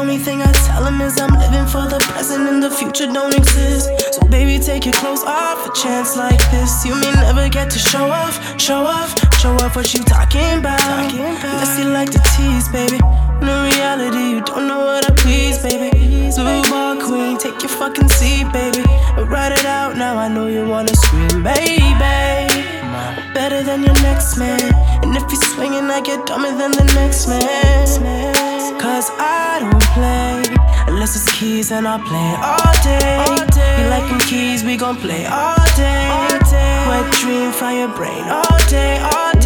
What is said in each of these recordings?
only thing I tell him is I'm living for the present and the future don't exist. So baby, take your clothes off, a chance like this. You may never get to show off what you talking about. Unless you like to tease, baby. In reality, you don't know what I please, baby. Blue ball queen, take your fucking seat, baby. Write it out now, I know you wanna scream, baby. Better than your next man. And if he's swinging, I get dumber than the next man. Cause I don't play unless it's keys, and I'll play all day. You like them keys, we gon' play all day. Wet dream, fry your brain all day.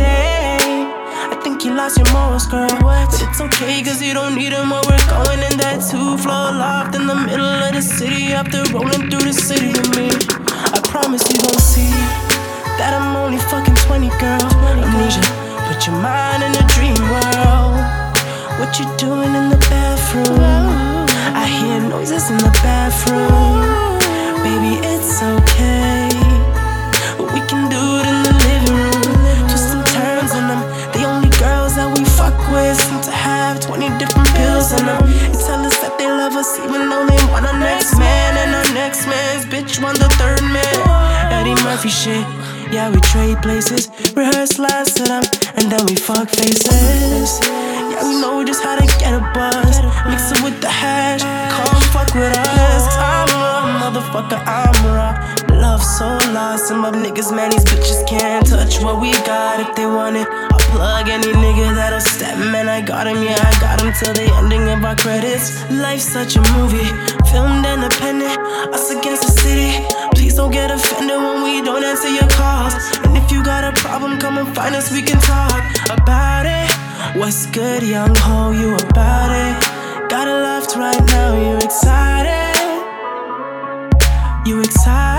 I think you lost your morals, girl, but it's okay, cause you don't need them when we're going in that 2-floor loft in the middle of the city, after rolling through the city with me. I promise you gon' see that I'm only fucking 20, girl. Amnesia, put your mind in a dream world. What you doing in the bathroom? I hear noises in the bathroom. Baby, it's okay, we can do it in the living room. Twisting turns in them, the only girls that we fuck with seem to have 20 different pills in them. They tell us that they love us even though they want our next man, and our next man's bitch want the third man. Eddie Murphy shit, yeah, we trade places, rehearse lines to them, and then we fuck faces. Yeah, we know just how to get a buzz, mix it with the hash, come fuck with us. I'm raw, motherfucker, I'm raw. Love so lost, some of niggas, man, these bitches can't touch what we got if they want it. I'll plug any nigga that'll step, man, I got him, yeah, I got him till the ending of our credits. Life's such a movie, filmed independent, us against the city. Please don't get offended when we don't answer your calls. And if you got a problem, come and find us, we can talk about it. What's good, young ho, you about it? Got a left right now, you excited? You excited?